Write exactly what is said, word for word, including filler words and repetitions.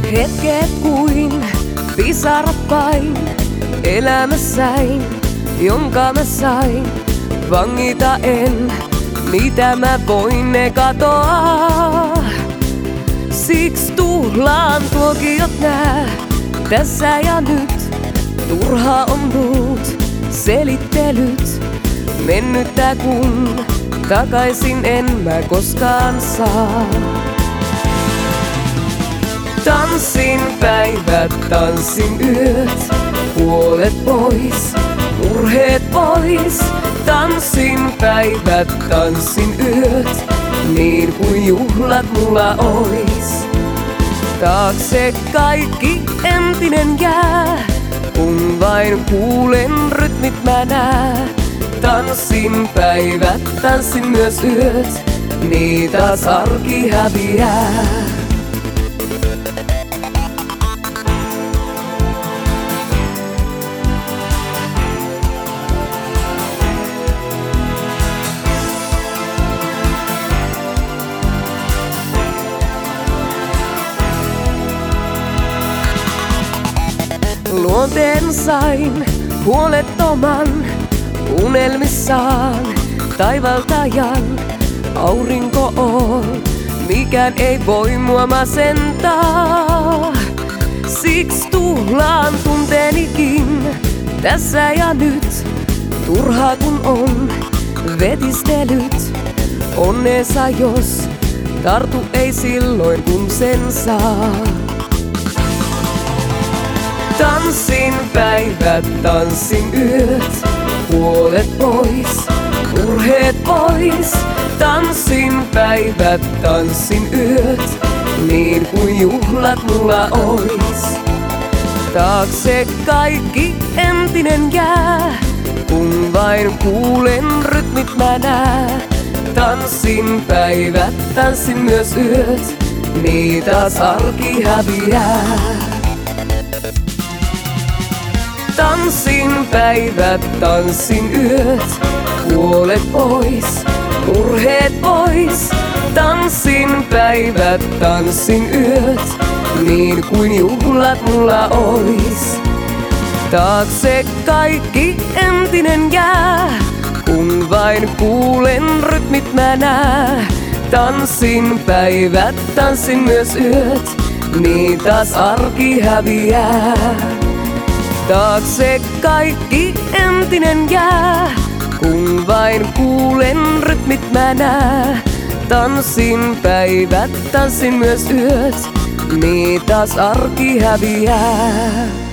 Hetket kuin pisarat vain elämässäin, jonka mä sain. Vangita en, mitä mä voin ne katoa. Siksi tuhlaan tuokiot nää tässä ja nyt. Turha on muut selittelyt. Mennyttä kun takaisin en mä koskaan saa. Tanssin päivät, tanssin yöt, huolet pois, murheet pois. Tanssin päivät, tanssin yöt, niin kuin juhlat mulla ois. Taakse kaikki entinen jää, kun vain kuulen rytmit mä nää. Tanssin päivät, tanssin myös yöt, niin taas arki häviää. Luonteen sain huolettoman unelmissaan, taivaltajan aurinko on, mikään ei voi mua masentaa. Siksi tuhlaan tunteenikin tässä ja nyt, turhaa kun on vetistelyt. Onneensa jos tartu ei silloin kun sen saa. Tanssin päivät, tanssin yöt, huolet pois, murheet pois. Tanssin päivät, tanssin yöt, niin kuin juhlat mulla ois. Taakse kaikki entinen jää, kun vain kuulen rytmit mä nää. Tanssin päivät, tanssin myös yöt, niin taas arki häviää. Tanssin päivät, tanssin yöt, huolet pois, murheet pois. Tanssin päivät, tanssin yöt, niin kuin juhlat mulla ois. Taakse kaikki entinen jää, kun vain kuulen rytmit mä nää. Tanssin päivät, tanssin myös yöt, niin taas arki häviää. Taakse kaikki entinen jää, kun vain kuulen rytmit mä nää. Tanssin päivät, tanssin myös yöt, niin taas arki häviää.